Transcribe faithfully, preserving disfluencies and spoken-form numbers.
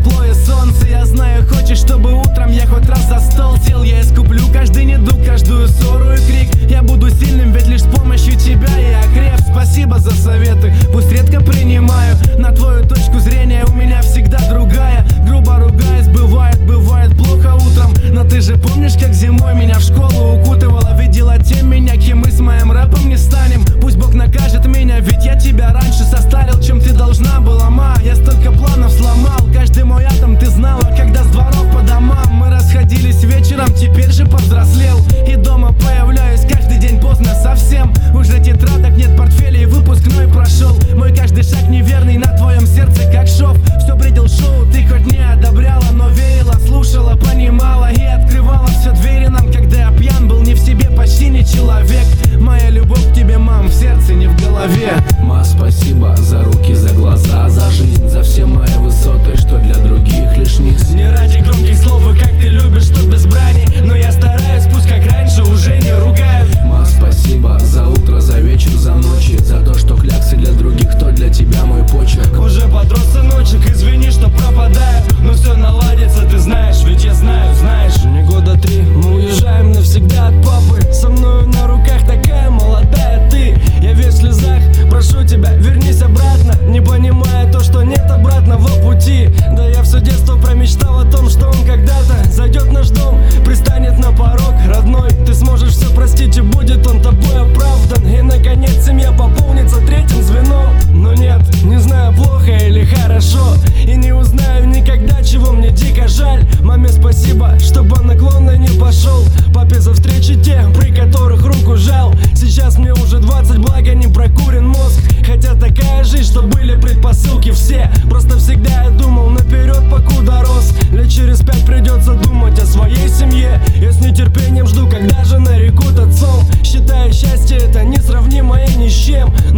тепло и солнце. Я знаю, хочешь, чтобы утром я хоть раз за стол сел. Я искуплю каждый недуг, каждую ссору и крик. Я буду сильным, ведь лишь с помощью тебя я окреп. Спасибо за советы, пусть редко принимаю. На твою точку зрения у меня всегда другая. Грубо ругаясь, бывает, бывает плохо утром. Но ты же помнишь, как зимой меня в школу укутывала? Видела тем меня, кем мы с моим рэпом не станем. Пусть Бог накажет меня, ведь я тебя раньше состарил, чем ты должна была, ма. Я столько планов сломал, каждый мой атом ты знала, когда с дворов по домам мы расходились вечером. Теперь же повзрослел и дома появляюсь каждый день поздно совсем. Уже тетрадок нет, портфелей, выпускной прошел. Мой каждый шаг неверный на твоем сердце как шов. Все предел шоу, ты хоть не одобряла, но верила, слушала, понимала и открывала все двери нам. Когда я пьян был, не в себе, почти не человек. Моя любовь к тебе, мам, в сердце, не в голове. Ма, спасибо за руки, за глаза, за жизнь, за все мои высоты, что для других лишь низ. Не ради громких слов, и как ты любишь, что без брани. Но я стараюсь, пусть как раньше уже не ругают. Ма, спасибо за утро, за вечер, за ночи, за то, что кляксы для других, то для тебя мой почерк. Уже подрос сыночек, извини, что пропадаю, но все наладится, ты знаешь, ведь я знаю, знаешь. Не года три, мы уезжаем навсегда от папы. Со мною на руках такая молодая ты. Я весь в слезах, прошу тебя, вернись обратно. Не понимая то, что нет обратного пути. Да я все детство промечтал о том, что он когда-то зайдет в наш дом, пристанет на порог родной. Ты сможешь все простить, и будет он тобой оправдан. И наконец семья пополнится третьим звеном. Но нет, не знаю, плохо или хорошо, и не узнаю никогда, чего мне дико жаль. Маме спасибо, чтобы он наклонно не пошел. Папе за встречи те, при которых руку жал. Сейчас мне уже двадцать, благо не прокурен мозг. Хотя такая жизнь, что были предпосылки все. Просто всегда я думал наперед, покуда рос. Лет через пять придется думать о своей семье. Я с нетерпением жду, когда же нарекут отцом. Считаю, счастье это несравнимое ни с чем.